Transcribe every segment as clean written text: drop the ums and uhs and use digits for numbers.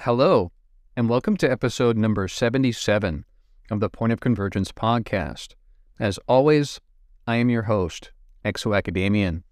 Hello, and welcome to episode number 77 of the Point of Convergence podcast. As always, I am your host, Exo-Academian.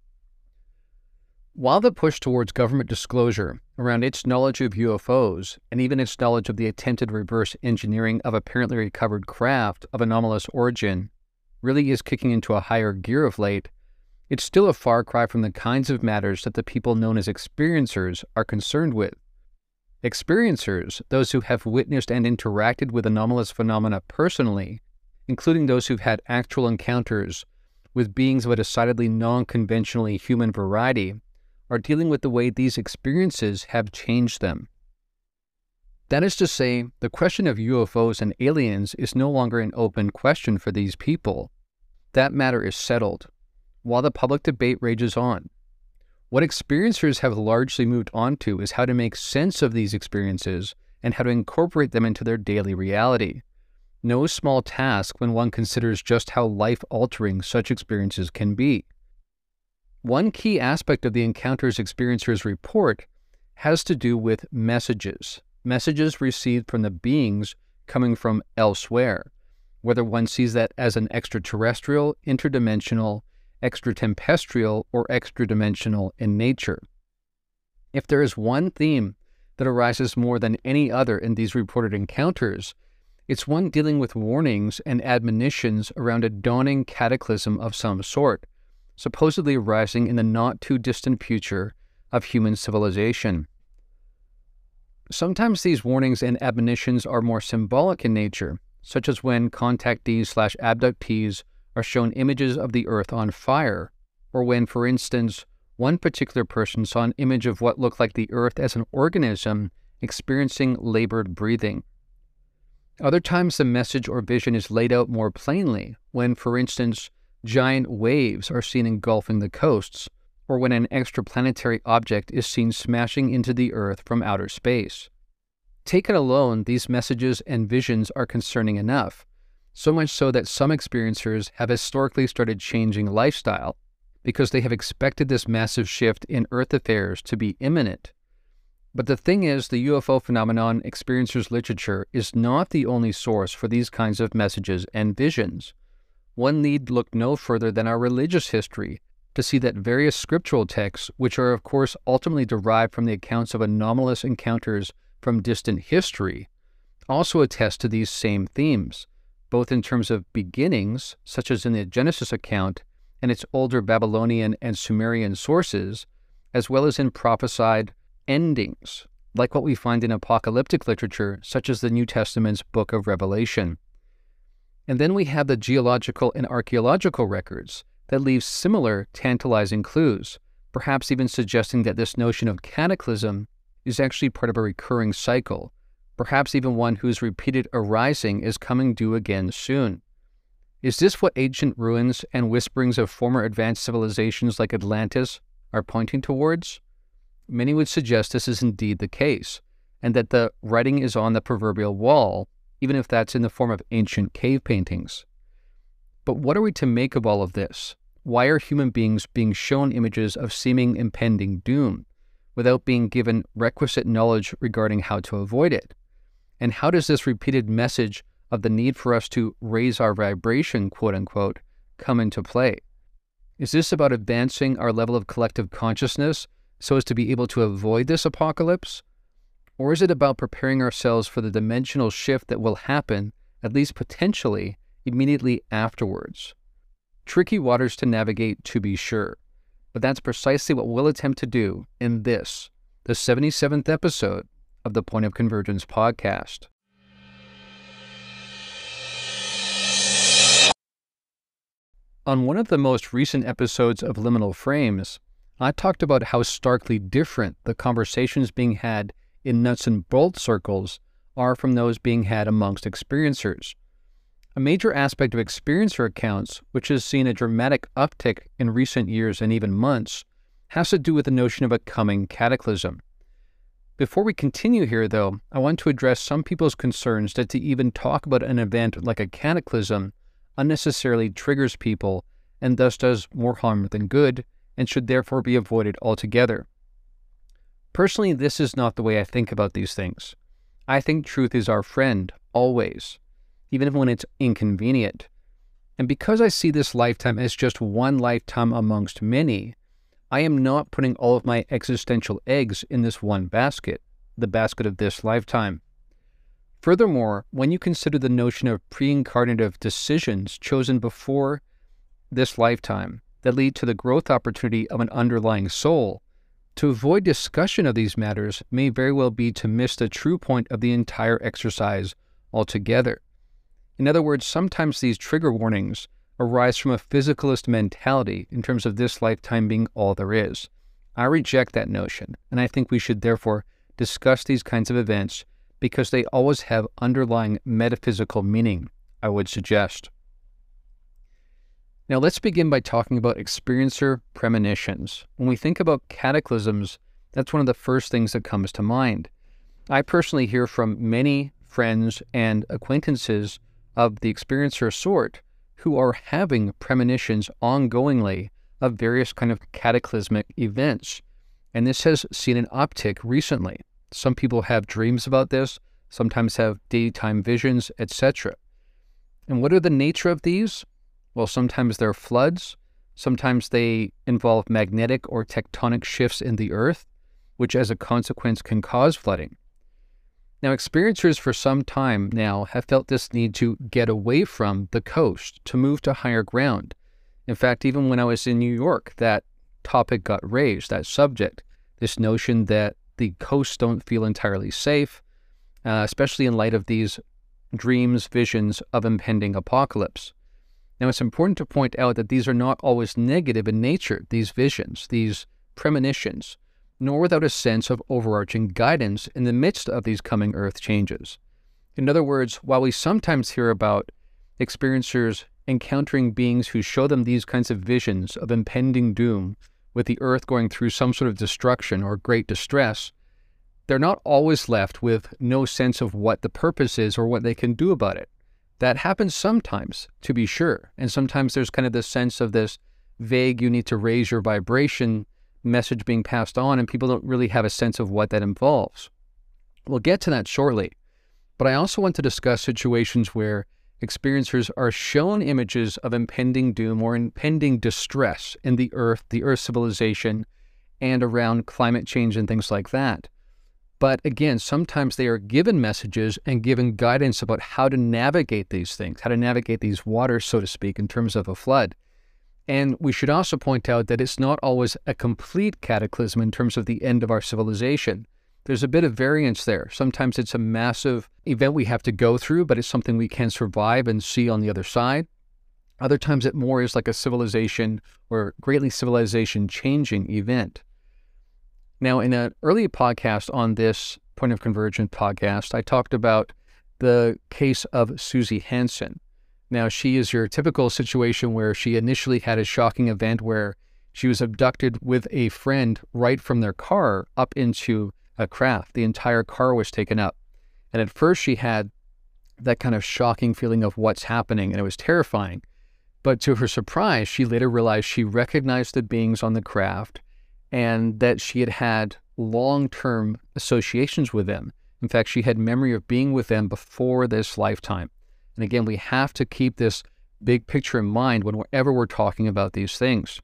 While the push towards government disclosure around its knowledge of UFOs and even its knowledge of the attempted reverse engineering of apparently recovered craft of anomalous origin really is kicking into a higher gear of late, it's still a far cry from the kinds of matters that the people known as experiencers are concerned with. Experiencers, those who have witnessed and interacted with anomalous phenomena personally, including those who've had actual encounters with beings of a decidedly non-conventionally human variety, are dealing with the way these experiences have changed them. That is to say, the question of UFOs and aliens is no longer an open question for these people. That matter is settled, while the public debate rages on. What experiencers have largely moved on to is how to make sense of these experiences and how to incorporate them into their daily reality. No small task when one considers just how life-altering such experiences can be. One key aspect of the encounters experiencers report has to do with messages received from the beings coming from elsewhere, whether one sees that as an extraterrestrial, interdimensional, extratempestrial, or extradimensional in nature. If there is one theme that arises more than any other in these reported encounters, it's one dealing with warnings and admonitions around a dawning cataclysm of some sort, supposedly arising in the not-too-distant future of human civilization. Sometimes these warnings and admonitions are more symbolic in nature, such as when contactees/abductees are shown images of the Earth on fire, or when, for instance, one particular person saw an image of what looked like the Earth as an organism experiencing labored breathing. Other times the message or vision is laid out more plainly, when, for instance, giant waves are seen engulfing the coasts, or when an extraplanetary object is seen smashing into the Earth from outer space. Taken alone, these messages and visions are concerning enough, so much so that some experiencers have historically started changing lifestyle because they have expected this massive shift in Earth affairs to be imminent. But the thing is, the UFO phenomenon experiencers literature is not the only source for these kinds of messages and visions. One need look no further than our religious history to see that various scriptural texts, which are of course ultimately derived from the accounts of anomalous encounters from distant history, also attest to these same themes, both in terms of beginnings, such as in the Genesis account and its older Babylonian and Sumerian sources, as well as in prophesied endings, like what we find in apocalyptic literature, such as the New Testament's Book of Revelation. And then we have the geological and archaeological records that leave similar tantalizing clues, perhaps even suggesting that this notion of cataclysm is actually part of a recurring cycle, perhaps even one whose repeated arising is coming due again soon. Is this what ancient ruins and whisperings of former advanced civilizations like Atlantis are pointing towards? Many would suggest this is indeed the case, and that the writing is on the proverbial wall, even if that's in the form of ancient cave paintings. But what are we to make of all of this? Why are human beings being shown images of seeming impending doom, without being given requisite knowledge regarding how to avoid it? And how does this repeated message of the need for us to raise our vibration, quote-unquote, come into play? Is this about advancing our level of collective consciousness so as to be able to avoid this apocalypse? Or is it about preparing ourselves for the dimensional shift that will happen, at least potentially, immediately afterwards? Tricky waters to navigate, to be sure, but that's precisely what we'll attempt to do in this, the 77th episode of the Point of Convergence podcast. On one of the most recent episodes of Liminal Frames, I talked about how starkly different the conversations being had in nuts and bolts circles are from those being had amongst experiencers. A major aspect of experiencer accounts, which has seen a dramatic uptick in recent years and even months, has to do with the notion of a coming cataclysm. Before we continue here, though, I want to address some people's concerns that to even talk about an event like a cataclysm unnecessarily triggers people and thus does more harm than good, and should therefore be avoided altogether. Personally, this is not the way I think about these things. I think truth is our friend, always, even when it's inconvenient. And because I see this lifetime as just one lifetime amongst many, I am not putting all of my existential eggs in this one basket, the basket of this lifetime. Furthermore, when you consider the notion of pre-incarnative decisions chosen before this lifetime that lead to the growth opportunity of an underlying soul, to avoid discussion of these matters may very well be to miss the true point of the entire exercise altogether. In other words, sometimes these trigger warnings arise from a physicalist mentality in terms of this lifetime being all there is. I reject that notion, and I think we should therefore discuss these kinds of events because they always have underlying metaphysical meaning, I would suggest. Now let's begin by talking about experiencer premonitions. When we think about cataclysms, that's one of the first things that comes to mind. I personally hear from many friends and acquaintances of the experiencer sort who are having premonitions ongoingly of various kind of cataclysmic events. And this has seen an uptick recently. Some people have dreams about this, sometimes have daytime visions, etc. And what are the nature of these? Well, sometimes they're floods, sometimes they involve magnetic or tectonic shifts in the earth, which as a consequence can cause flooding. Now, experiencers for some time now have felt this need to get away from the coast, to move to higher ground. In fact, even when I was in New York, that topic got raised, that subject, this notion that the coasts don't feel entirely safe, especially in light of these dreams, visions of impending apocalypse. Now, it's important to point out that these are not always negative in nature, these visions, these premonitions, nor without a sense of overarching guidance in the midst of these coming earth changes. In other words, while we sometimes hear about experiencers encountering beings who show them these kinds of visions of impending doom, with the earth going through some sort of destruction or great distress, they're not always left with no sense of what the purpose is or what they can do about it. That happens sometimes, to be sure, and sometimes there's kind of this sense of this vague, you need to raise your vibration message being passed on, and people don't really have a sense of what that involves. We'll get to that shortly, but I also want to discuss situations where experiencers are shown images of impending doom or impending distress in the earth civilization, and around climate change and things like that. But again, sometimes they are given messages and given guidance about how to navigate these things, how to navigate these waters, so to speak, in terms of a flood. And we should also point out that it's not always a complete cataclysm in terms of the end of our civilization. There's a bit of variance there. Sometimes it's a massive event we have to go through, but it's something we can survive and see on the other side. Other times it more is like a civilization or greatly civilization changing event. Now, in an earlier podcast on this Point of Convergence podcast, I talked about the case of Susie Hansen. Now, she is your typical situation where she initially had a shocking event where she was abducted with a friend right from their car up into a craft. The entire car was taken up. And at first she had that kind of shocking feeling of what's happening, and it was terrifying. But to her surprise, she later realized she recognized the beings on the craft and that she had had long-term associations with them. In fact, she had memory of being with them before this lifetime. And again, we have to keep this big picture in mind whenever we're talking about these things.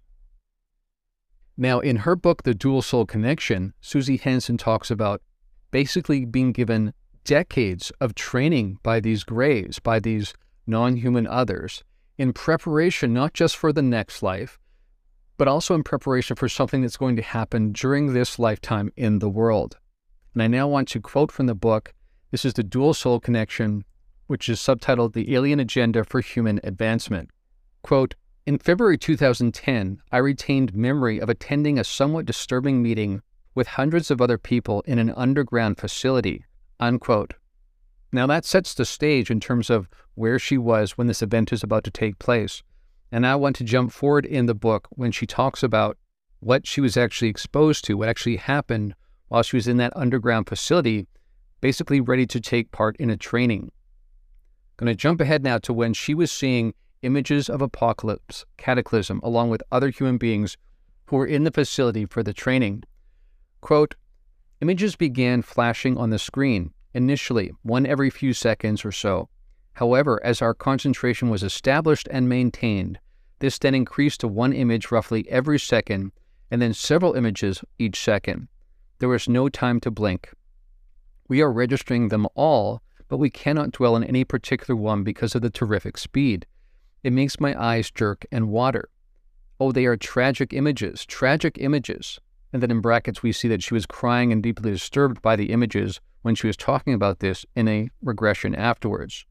Now, in her book, The Dual Soul Connection, Susie Hansen talks about basically being given decades of training by these grays, by these non-human others, in preparation not just for the next life, but also in preparation for something that's going to happen during this lifetime in the world. And I now want to quote from the book. This is The Dual Soul Connection, which is subtitled The Alien Agenda for Human Advancement. Quote, "In February 2010, I retained memory of attending a somewhat disturbing meeting with hundreds of other people in an underground facility," unquote. Now that sets the stage in terms of where she was when this event is about to take place. And I want to jump forward in the book when she talks about what she was actually exposed to, what actually happened while she was in that underground facility, basically ready to take part in a training. I'm going to jump ahead now to when she was seeing images of apocalypse, cataclysm, along with other human beings who were in the facility for the training. Quote, Images began flashing on the screen, initially one every few seconds or so. However, as our concentration was established and maintained, this then increased to one image roughly every second, and then several images each second. There was no time to blink. We are registering them all, but we cannot dwell on any particular one because of the terrific speed. It makes my eyes jerk and water. Oh, they are tragic images, tragic images. And then in brackets, we see that she was crying and deeply disturbed by the images when she was talking about this in a regression afterwards.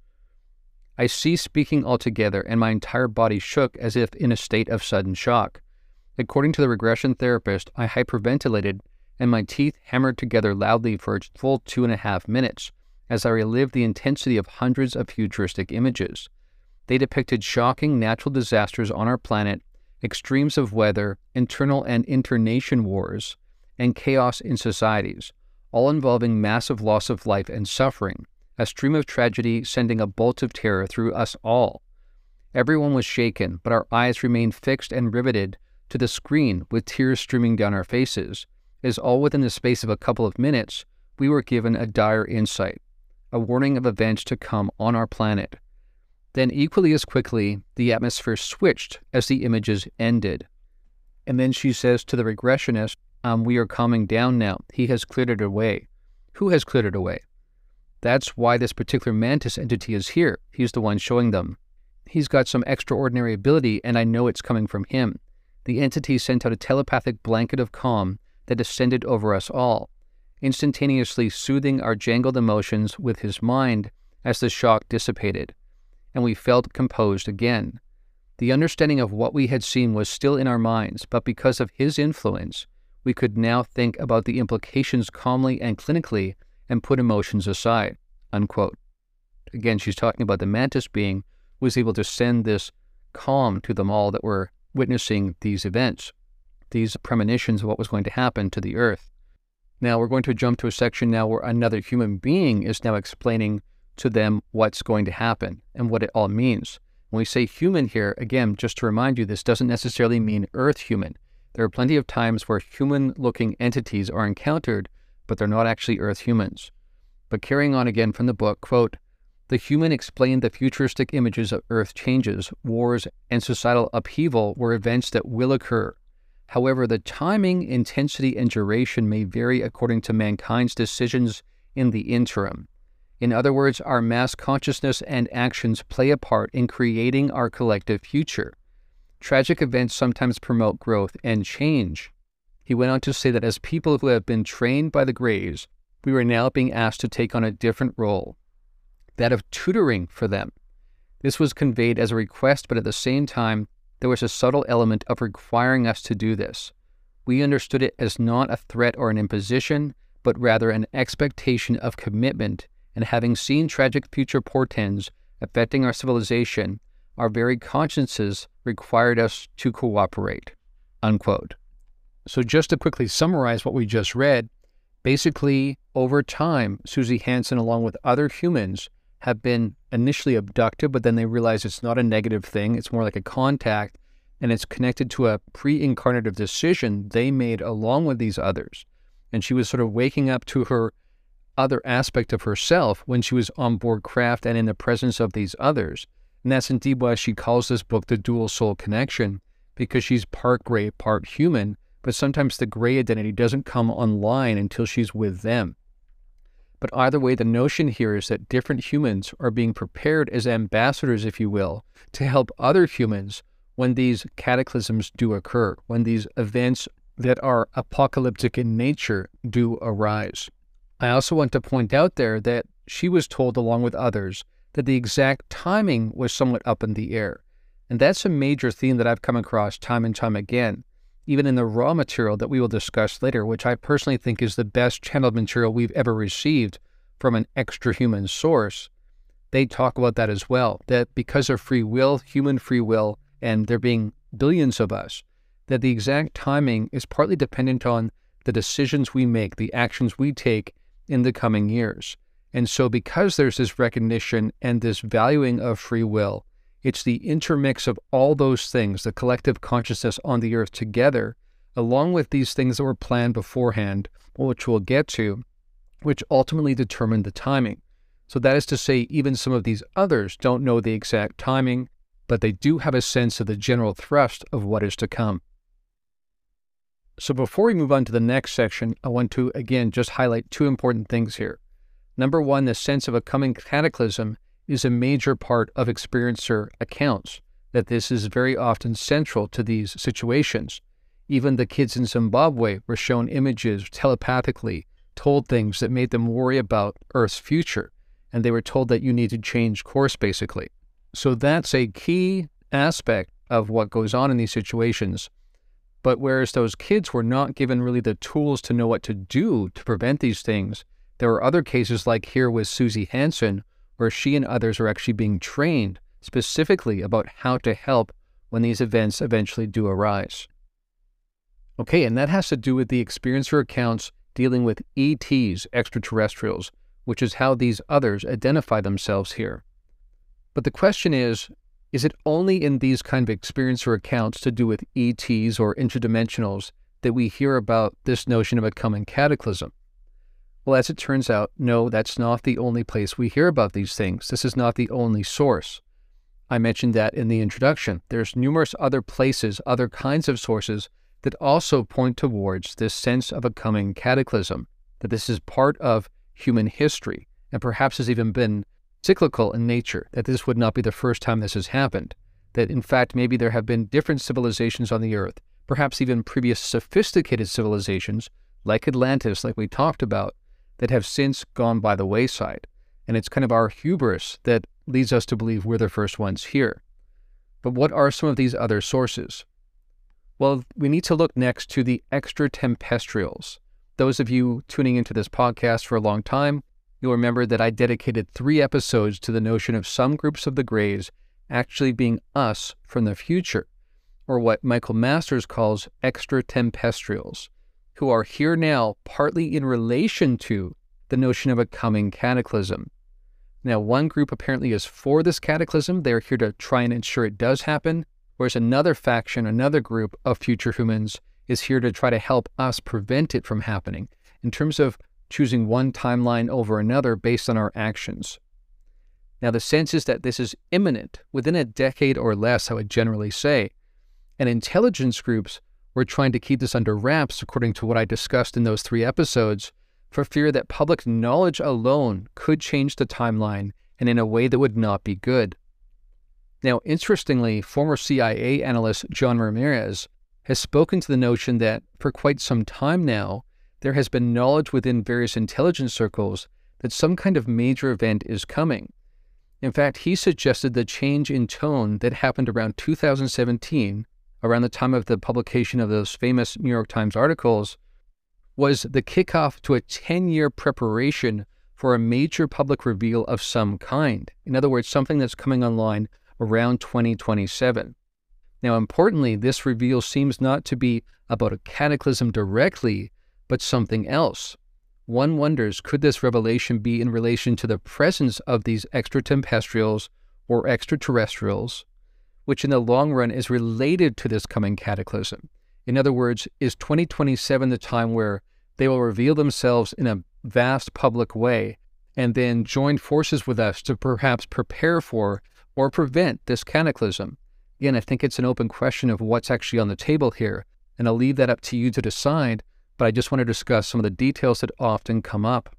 I ceased speaking altogether, and my entire body shook as if in a state of sudden shock. According to the regression therapist, I hyperventilated, and my teeth hammered together loudly for a full 2.5 minutes as I relived the intensity of hundreds of futuristic images. They depicted shocking natural disasters on our planet, extremes of weather, internal and internation wars, and chaos in societies, all involving massive loss of life and suffering, a stream of tragedy sending a bolt of terror through us all. Everyone was shaken, but our eyes remained fixed and riveted to the screen with tears streaming down our faces, as all within the space of a couple of minutes, we were given a dire insight, a warning of events to come on our planet. Then equally as quickly, the atmosphere switched as the images ended. And then she says to the regressionist, we are calming down now. He has cleared it away. Who has cleared it away? That's why this particular mantis entity is here. He's the one showing them. He's got some extraordinary ability, and I know it's coming from him. The entity sent out a telepathic blanket of calm that descended over us all, instantaneously soothing our jangled emotions with his mind as the shock dissipated, and we felt composed again. The understanding of what we had seen was still in our minds, but because of his influence, we could now think about the implications calmly and clinically and put emotions aside." Unquote. Again, she's talking about the mantis being who was able to send this calm to them all that were witnessing these events, these premonitions of what was going to happen to the earth. Now we're going to jump to a section now where another human being is now explaining to them what's going to happen and what it all means. When we say human here, again, just to remind you, this doesn't necessarily mean earth human. There are plenty of times where human-looking entities are encountered, but they're not actually earth humans. But carrying on again from the book, quote, "The human explained the futuristic images of earth changes, wars, and societal upheaval were events that will occur. However, the timing, intensity, and duration may vary according to mankind's decisions in the interim. In other words, our mass consciousness and actions play a part in creating our collective future. Tragic events sometimes promote growth and change." He went on to say that as people who have been trained by the Greys, we were now being asked to take on a different role, that of tutoring for them. This was conveyed as a request, but at the same time, there was a subtle element of requiring us to do this. We understood it as not a threat or an imposition, but rather an expectation of commitment, and having seen tragic future portents affecting our civilization, our very consciences required us to cooperate. Unquote. So just to quickly summarize what we just read, basically, over time, Susie Hansen, along with other humans, have been initially abducted, but then they realize it's not a negative thing. It's more like a contact, and it's connected to a pre-incarnative decision they made along with these others. And she was sort of waking up to her other aspect of herself when she was on board craft and in the presence of these others. And that's indeed why she calls this book The Dual Soul Connection, because she's part gray, part human, but sometimes the gray identity doesn't come online until she's with them. But either way, the notion here is that different humans are being prepared as ambassadors, if you will, to help other humans when these cataclysms do occur, when these events that are apocalyptic in nature do arise. I also want to point out there that she was told, along with others, that the exact timing was somewhat up in the air. And that's a major theme that I've come across time and time again, even in the raw material that we will discuss later, which I personally think is the best channeled material we've ever received from an extra-human source. They talk about that as well, that because of free will, human free will, and there being billions of us, that the exact timing is partly dependent on the decisions we make, the actions we take in the coming years. And so because there's this recognition and this valuing of free will, it's the intermix of all those things, the collective consciousness on the earth together, along with these things that were planned beforehand, which we'll get to, which ultimately determine the timing. So that is to say, even some of these others don't know the exact timing, but they do have a sense of the general thrust of what is to come. So before we move on to the next section, I want to again just highlight two important things here. Number one, the sense of a coming cataclysm is a major part of experiencer accounts, that this is very often central to these situations. Even the kids in Zimbabwe were shown images telepathically, told things that made them worry about Earth's future, and they were told that you need to change course, basically. So that's a key aspect of what goes on in these situations. But whereas those kids were not given really the tools to know what to do to prevent these things, there are other cases like here with Susie Hansen, where she and others are actually being trained specifically about how to help when these events eventually do arise. Okay, and that has to do with the experiencer accounts dealing with ETs, extraterrestrials, which is how these others identify themselves here. But the question is it only in these kind of experiencer accounts to do with ETs or interdimensionals that we hear about this notion of a coming cataclysm? Well, as it turns out, no, that's not the only place we hear about these things. This is not the only source. I mentioned that in the introduction. There's numerous other places, other kinds of sources that also point towards this sense of a coming cataclysm, that this is part of human history, and perhaps has even been cyclical in nature, that this would not be the first time this has happened, that in fact maybe there have been different civilizations on the earth, perhaps even previous sophisticated civilizations, like Atlantis, like we talked about, that have since gone by the wayside. And it's kind of our hubris that leads us to believe we're the first ones here. But what are some of these other sources? Well, we need to look next to the extraterrestrials. Those of you tuning into this podcast for a long time, you'll remember that I dedicated 3 episodes to the notion of some groups of the Greys actually being us from the future, or what Michael Masters calls extraterrestrials, who are here now partly in relation to the notion of a coming cataclysm. Now, one group apparently is for this cataclysm. They're here to try and ensure it does happen, whereas another faction, another group of future humans is here to try to help us prevent it from happening in terms of choosing one timeline over another based on our actions. Now, the sense is that this is imminent, within a decade or less, I would generally say, and intelligence groups were trying to keep this under wraps, according to what I discussed in those 3 episodes, for fear that public knowledge alone could change the timeline and in a way that would not be good. Now, interestingly, former CIA analyst John Ramirez has spoken to the notion that for quite some time now, there has been knowledge within various intelligence circles that some kind of major event is coming. In fact, he suggested the change in tone that happened around 2017, around the time of the publication of those famous New York Times articles, was the kickoff to a 10-year preparation for a major public reveal of some kind. In other words, something that's coming online around 2027. Now, importantly, this reveal seems not to be about a cataclysm directly, but something else. One wonders, could this revelation be in relation to the presence of these extraterrestrials or extraterrestrials, which in the long run is related to this coming cataclysm? In other words, is 2027 the time where they will reveal themselves in a vast public way and then join forces with us to perhaps prepare for or prevent this cataclysm? Again, I think it's an open question of what's actually on the table here, and I'll leave that up to you to decide, but I just want to discuss some of the details that often come up.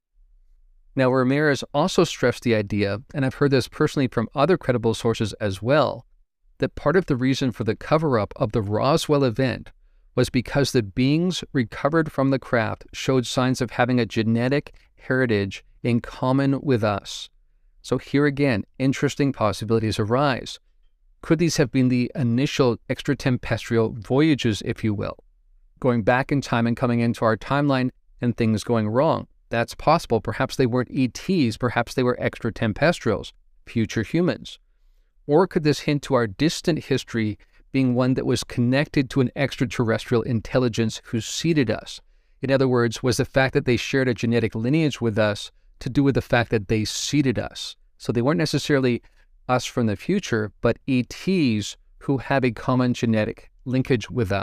Now, Ramirez also stressed the idea, and I've heard this personally from other credible sources as well, that part of the reason for the cover-up of the Roswell event was because the beings recovered from the craft showed signs of having a genetic heritage in common with us. So here again, interesting possibilities arise. Could these have been the initial extraterrestrial voyages, if you will, going back in time and coming into our timeline and things going wrong? That's possible. Perhaps they weren't ETs, perhaps they were extraterrestrials, future humans. Or could this hint to our distant history being one that was connected to an extraterrestrial intelligence who seeded us? In other words, was the fact that they shared a genetic lineage with us to do with the fact that they seeded us? So they weren't necessarily us from the future, but ETs who have a common genetic linkage with us.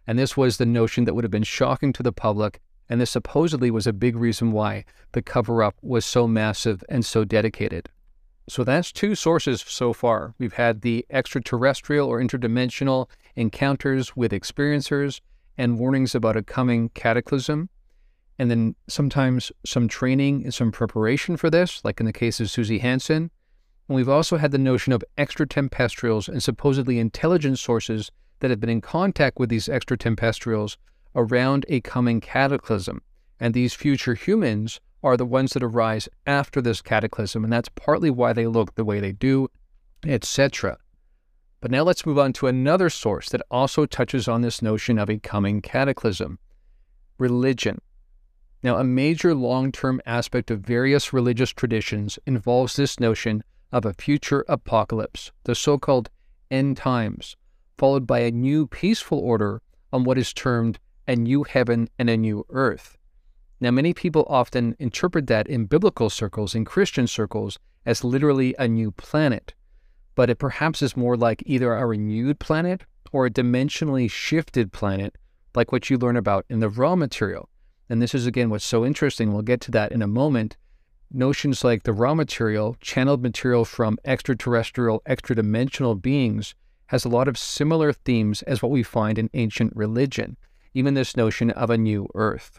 And this was the notion that would have been shocking to the public, and this supposedly was a big reason why the cover-up was so massive and so dedicated. So that's two sources so far. We've had the extraterrestrial or interdimensional encounters with experiencers and warnings about a coming cataclysm, and then sometimes some training and some preparation for this, like in the case of Susie Hansen. And we've also had the notion of extraterrestrials and supposedly intelligence sources that have been in contact with these extraterrestrials around a coming cataclysm. And these future humans are the ones that arise after this cataclysm, and that's partly why they look the way they do, etc. But now let's move on to another source that also touches on this notion of a coming cataclysm: religion. Now, a major long-term aspect of various religious traditions involves this notion of a future apocalypse, the so-called end times, followed by a new peaceful order on what is termed a new heaven and a new earth. Now, many people often interpret that in biblical circles, in Christian circles, as literally a new planet, but it perhaps is more like either a renewed planet or a dimensionally shifted planet, like what you learn about in the raw material. And this is, again, what's so interesting. We'll get to that in a moment. Notions like the raw material, channeled material from extraterrestrial, extra-dimensional beings, has a lot of similar themes as what we find in ancient religion, even this notion of a new earth.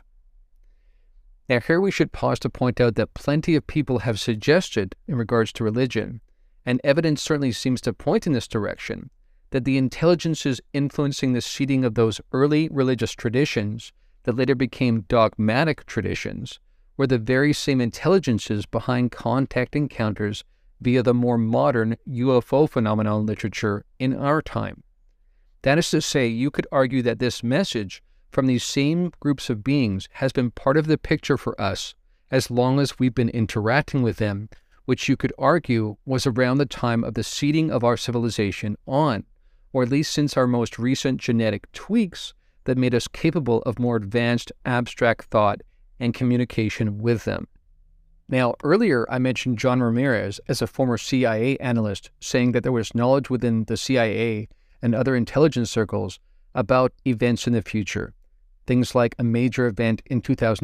Now, here we should pause to point out that plenty of people have suggested, in regards to religion, and evidence certainly seems to point in this direction, that the intelligences influencing the seeding of those early religious traditions that later became dogmatic traditions were the very same intelligences behind contact encounters via the more modern UFO phenomenon literature in our time. That is to say, you could argue that this message from these same groups of beings has been part of the picture for us as long as we've been interacting with them, which you could argue was around the time of the seeding of our civilization on, or at least since our most recent genetic tweaks that made us capable of more advanced abstract thought and communication with them. Now, earlier I mentioned John Ramirez as a former CIA analyst saying that there was knowledge within the CIA and other intelligence circles about events in the future, things like a major event in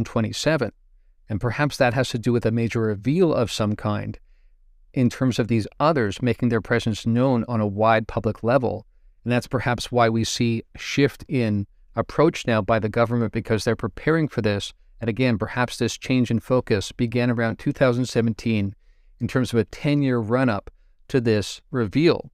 2027. And perhaps that has to do with a major reveal of some kind in terms of these others making their presence known on a wide public level. And that's perhaps why we see a shift in approach now by the government, because they're preparing for this. And again, perhaps this change in focus began around 2017 in terms of a 10-year run-up to this reveal.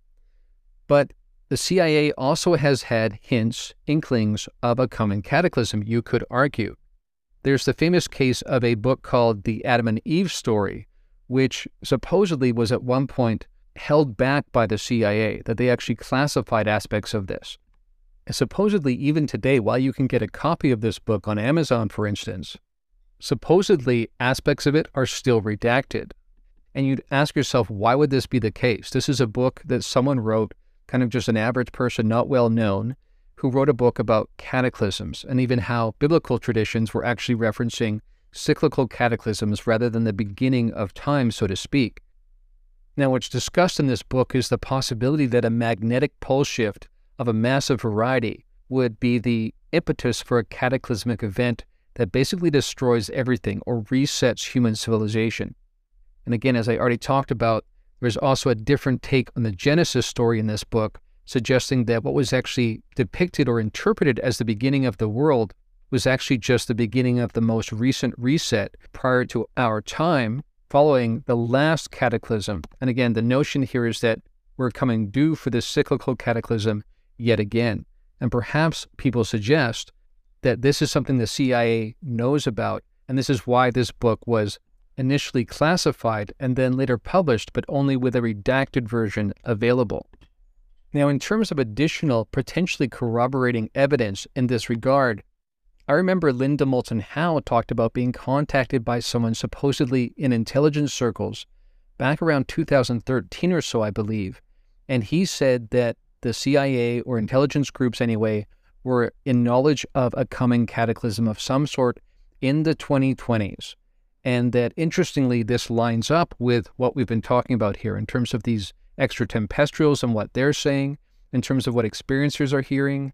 But the CIA also has had hints, inklings of a coming cataclysm, you could argue. There's the famous case of a book called The Adam and Eve Story, which supposedly was at one point held back by the CIA, that they actually classified aspects of this. And supposedly, even today, while you can get a copy of this book on Amazon, for instance, supposedly aspects of it are still redacted. And you'd ask yourself, why would this be the case? This is a book that someone wrote, kind of just an average person, not well known, who wrote a book about cataclysms and even how biblical traditions were actually referencing cyclical cataclysms rather than the beginning of time, so to speak. Now, what's discussed in this book is the possibility that a magnetic pole shift of a massive variety would be the impetus for a cataclysmic event that basically destroys everything or resets human civilization. And again, as I already talked about, there's also a different take on the Genesis story in this book, suggesting that what was actually depicted or interpreted as the beginning of the world was actually just the beginning of the most recent reset prior to our time, following the last cataclysm. And again, the notion here is that we're coming due for this cyclical cataclysm yet again. And perhaps people suggest that this is something the CIA knows about, and this is why this book was initially classified and then later published, but only with a redacted version available. Now, in terms of additional, potentially corroborating evidence in this regard, I remember Linda Moulton Howe talked about being contacted by someone supposedly in intelligence circles back around 2013 or so, I believe, and he said that the CIA, or intelligence groups anyway, were in knowledge of a coming cataclysm of some sort in the 2020s. And that, interestingly, this lines up with what we've been talking about here in terms of these extraterrestrials and what they're saying, in terms of what experiencers are hearing,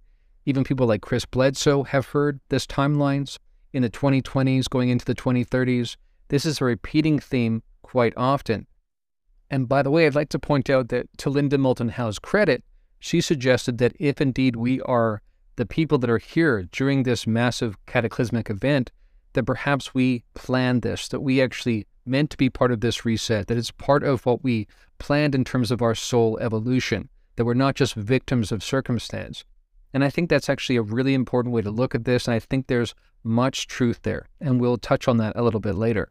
Even people like Chris Bledsoe have heard this timelines in the 2020s going into the 2030s. This is a repeating theme quite often. And by the way, I'd like to point out that to Linda Moulton Howe's credit, she suggested that if indeed we are the people that are here during this massive cataclysmic event, that perhaps we planned this, that we actually meant to be part of this reset, that it's part of what we planned in terms of our soul evolution, that we're not just victims of circumstance. And I think that's actually a really important way to look at this, and I think there's much truth there, and we'll touch on that a little bit later.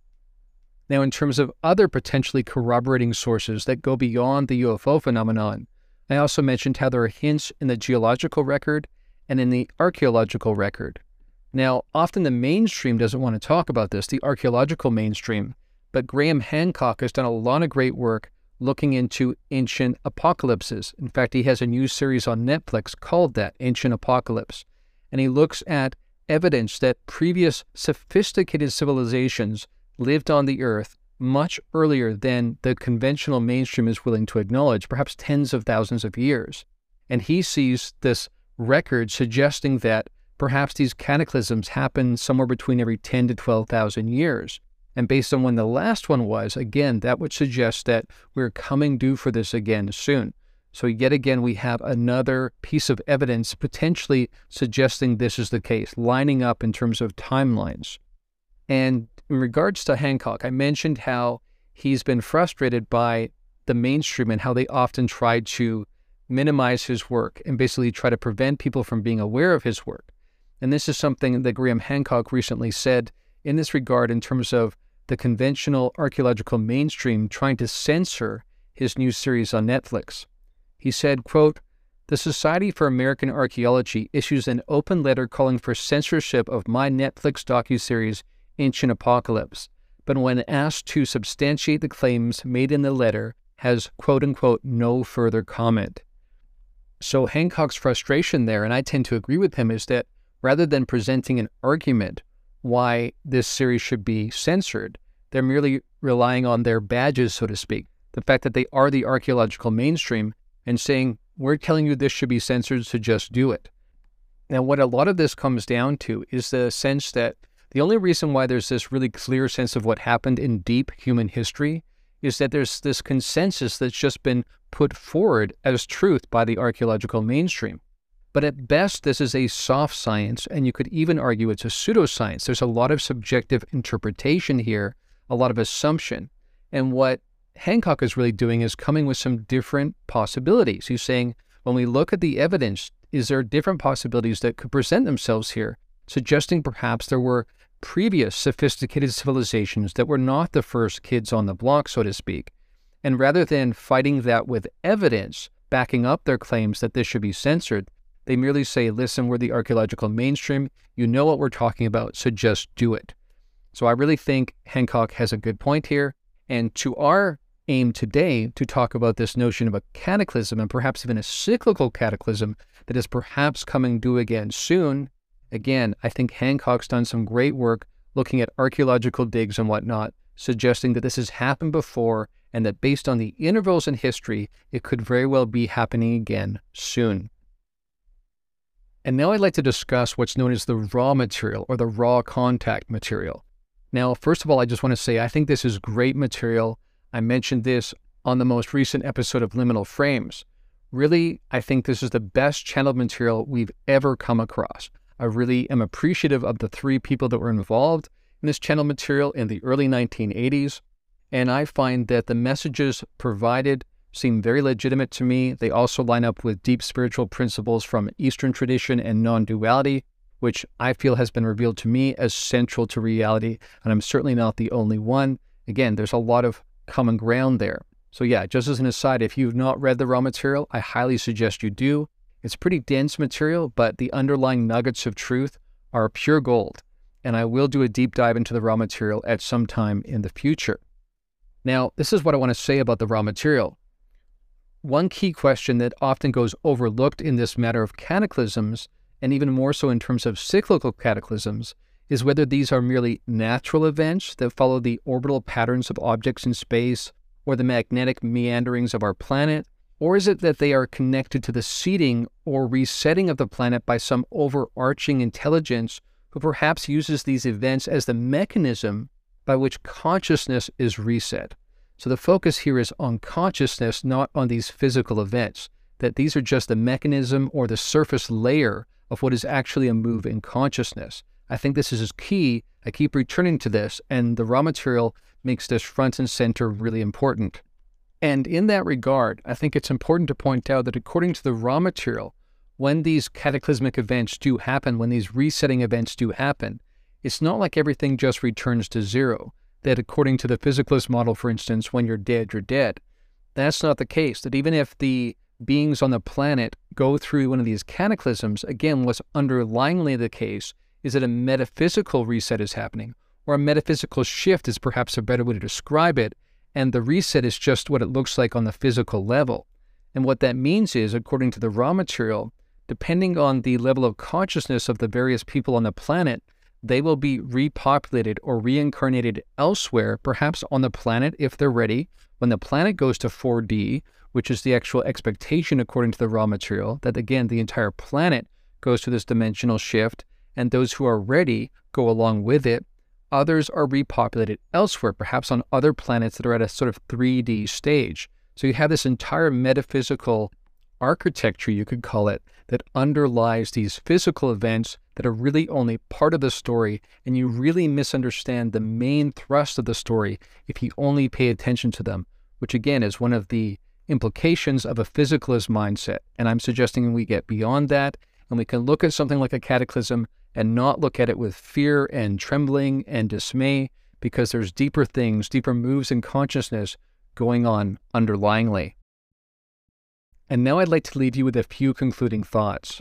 Now, in terms of other potentially corroborating sources that go beyond the UFO phenomenon, I also mentioned how there are hints in the geological record and in the archaeological record. Now, often the mainstream doesn't want to talk about this, the archaeological mainstream, but Graham Hancock has done a lot of great work looking into ancient apocalypses. In fact, he has a new series on Netflix called that, Ancient Apocalypse. And he looks at evidence that previous sophisticated civilizations lived on the earth much earlier than the conventional mainstream is willing to acknowledge, perhaps tens of thousands of years. And he sees this record suggesting that perhaps these cataclysms happen somewhere between every 10 to 12,000 years. And based on when the last one was, again, that would suggest that we're coming due for this again soon. So yet again, we have another piece of evidence potentially suggesting this is the case, lining up in terms of timelines. And in regards to Hancock, I mentioned how he's been frustrated by the mainstream and how they often try to minimize his work and basically try to prevent people from being aware of his work. And this is something that Graham Hancock recently said in this regard in terms of the conventional archaeological mainstream trying to censor his new series on Netflix. He said, quote, "The Society for American Archaeology issues an open letter calling for censorship of my Netflix docuseries Ancient Apocalypse, but when asked to substantiate the claims made in the letter, has quote-unquote no further comment." So Hancock's frustration there, and I tend to agree with him, is that rather than presenting an argument why this series should be censored, they're merely relying on their badges, so to speak, the fact that they are the archaeological mainstream, and saying, we're telling you this should be censored, so just do it. Now, what a lot of this comes down to is the sense that the only reason why there's this really clear sense of what happened in deep human history is that there's this consensus that's just been put forward as truth by the archaeological mainstream. But at best, this is a soft science, and you could even argue it's a pseudoscience. There's a lot of subjective interpretation here, a lot of assumption. And what Hancock is really doing is coming with some different possibilities. He's saying, when we look at the evidence, is there different possibilities that could present themselves here, suggesting perhaps there were previous sophisticated civilizations that were not the first kids on the block, so to speak. And rather than fighting that with evidence, backing up their claims that this should be censored, they merely say, listen, we're the archaeological mainstream, you know what we're talking about, so just do it. So I really think Hancock has a good point here. And to our aim today to talk about this notion of a cataclysm, and perhaps even a cyclical cataclysm that is perhaps coming due again soon, again, I think Hancock's done some great work looking at archaeological digs and whatnot, suggesting that this has happened before and that based on the intervals in history, it could very well be happening again soon. And now I'd like to discuss what's known as the raw material or the raw contact material. Now, first of all, I just want to say I think this is great material. I mentioned this on the most recent episode of Liminal Frames. Really, I think this is the best channeled material we've ever come across. I really am appreciative of the three people that were involved in this channel material in the early 1980s. And I find that the messages provided seem very legitimate to me. They also line up with deep spiritual principles from Eastern tradition and non-duality, which I feel has been revealed to me as central to reality. And I'm certainly not the only one. Again, there's a lot of common ground there. So yeah, just as an aside, if you've not read the raw material, I highly suggest you do. It's pretty dense material, but the underlying nuggets of truth are pure gold. And I will do a deep dive into the raw material at some time in the future. Now, this is what I want to say about the raw material. One key question that often goes overlooked in this matter of cataclysms, and even more so in terms of cyclical cataclysms, is whether these are merely natural events that follow the orbital patterns of objects in space or the magnetic meanderings of our planet, Or is it that they are connected to the seeding or resetting of the planet by some overarching intelligence who perhaps uses these events as the mechanism by which consciousness is reset? So the focus here is on consciousness, not on these physical events, that these are just the mechanism or the surface layer of what is actually a move in consciousness. I think this is key. I keep returning to this, and the raw material makes this front and center really important. And in that regard, I think it's important to point out that according to the raw material, when these cataclysmic events do happen, when these resetting events do happen, it's not like everything just returns to zero. That according to the physicalist model, for instance, when you're dead, you're dead. That's not the case. That even if the beings on the planet go through one of these cataclysms, again, what's underlyingly the case is that a metaphysical reset is happening, or a metaphysical shift is perhaps a better way to describe it, and the reset is just what it looks like on the physical level. And what that means is, according to the raw material, depending on the level of consciousness of the various people on the planet, they will be repopulated or reincarnated elsewhere, perhaps on the planet if they're ready. When the planet goes to 4D, which is the actual expectation according to the raw material, that again, the entire planet goes through this dimensional shift, and those who are ready go along with it. Others are repopulated elsewhere, perhaps on other planets that are at a sort of 3D stage. So you have this entire metaphysical architecture, you could call it, that underlies these physical events that are really only part of the story, and you really misunderstand the main thrust of the story if you only pay attention to them, which again is one of the implications of a physicalist mindset. And I'm suggesting we get beyond that, and we can look at something like a cataclysm and not look at it with fear and trembling and dismay, because there's deeper things, deeper moves in consciousness going on underlyingly. And now I'd like to leave you with a few concluding thoughts.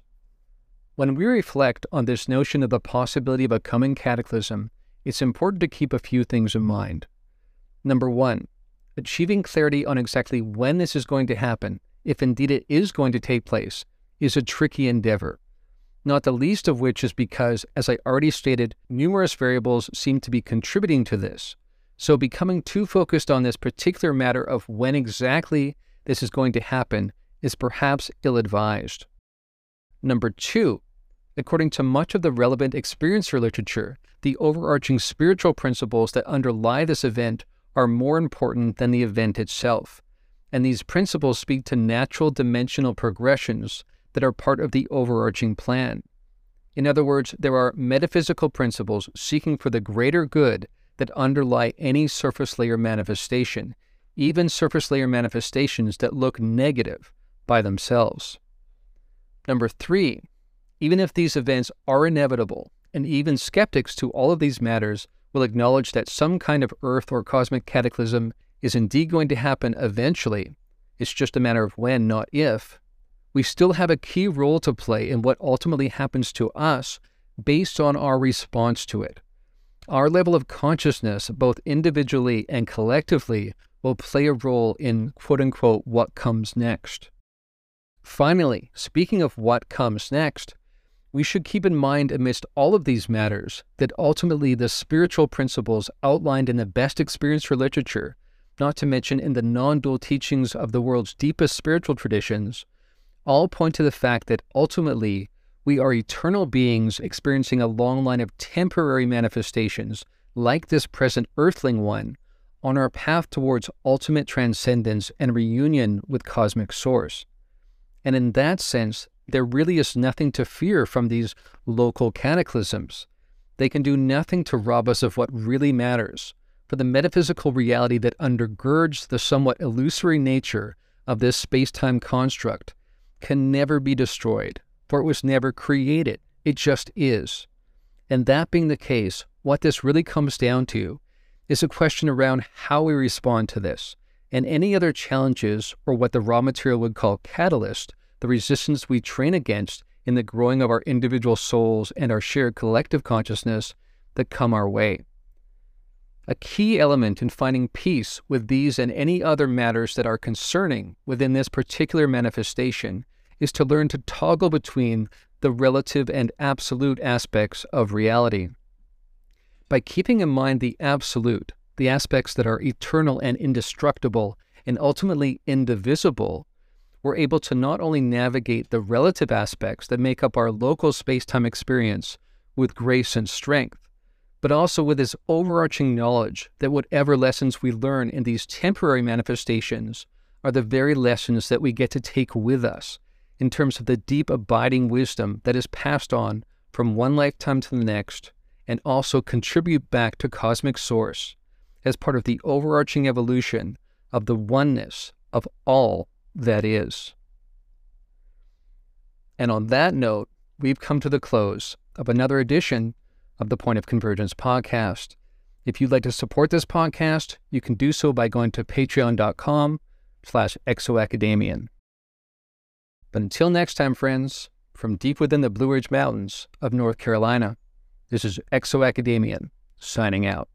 When we reflect on this notion of the possibility of a coming cataclysm, it's important to keep a few things in mind. Number one, achieving clarity on exactly when this is going to happen, if indeed it is going to take place, is a tricky endeavor. Not the least of which is because, as I already stated, numerous variables seem to be contributing to this. So becoming too focused on this particular matter of when exactly this is going to happen is perhaps ill-advised. Number two, according to much of the relevant experiencer literature, the overarching spiritual principles that underlie this event are more important than the event itself. And these principles speak to natural dimensional progressions that are part of the overarching plan. In other words, there are metaphysical principles seeking for the greater good that underlie any surface layer manifestation, even surface layer manifestations that look negative by themselves. Number three, even if these events are inevitable, and even skeptics to all of these matters will acknowledge that some kind of earth or cosmic cataclysm is indeed going to happen eventually, it's just a matter of when, not if, we still have a key role to play in what ultimately happens to us based on our response to it. Our level of consciousness, both individually and collectively, will play a role in quote-unquote what comes next. Finally, speaking of what comes next, we should keep in mind amidst all of these matters that ultimately the spiritual principles outlined in the best experiencer literature, not to mention in the non-dual teachings of the world's deepest spiritual traditions, all point to the fact that ultimately we are eternal beings experiencing a long line of temporary manifestations like this present earthling one on our path towards ultimate transcendence and reunion with cosmic source. And in that sense, there really is nothing to fear from these local cataclysms. They can do nothing to rob us of what really matters, for the metaphysical reality that undergirds the somewhat illusory nature of this space-time construct can never be destroyed, for it was never created. It just is. And that being the case, what this really comes down to is a question around how we respond to this, and any other challenges, or what the raw material would call catalyst, the resistance we train against in the growing of our individual souls and our shared collective consciousness that come our way. A key element in finding peace with these and any other matters that are concerning within this particular manifestation is to learn to toggle between the relative and absolute aspects of reality. By keeping in mind the absolute, the aspects that are eternal and indestructible and ultimately indivisible, we're able to not only navigate the relative aspects that make up our local space-time experience with grace and strength, but also with this overarching knowledge that whatever lessons we learn in these temporary manifestations are the very lessons that we get to take with us in terms of the deep abiding wisdom that is passed on from one lifetime to the next and also contribute back to Cosmic Source as part of the overarching evolution of the oneness of all that is. And on that note, we've come to the close of another edition of the Point of Convergence podcast. If you'd like to support this podcast, you can do so by going to patreon.com/exoacademian. But until next time, friends, from deep within the Blue Ridge Mountains of North Carolina, this is Exoacademian signing out.